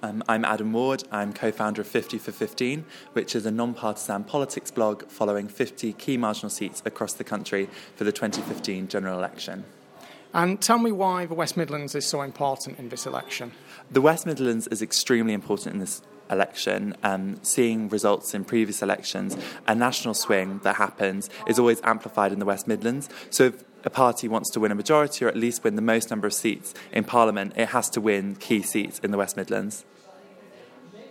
I'm Adam Ward. I'm co-founder of 50 for 15, which is a non-partisan politics blog following 50 key marginal seats across the country for the 2015 general election. And tell me why the West Midlands is so important in this election. The West Midlands is extremely important in this election. Seeing results in previous elections, a national swing that happens is always amplified in the West Midlands. So if a party wants to win a majority or at least win the most number of seats in Parliament, it has to win key seats in the West Midlands.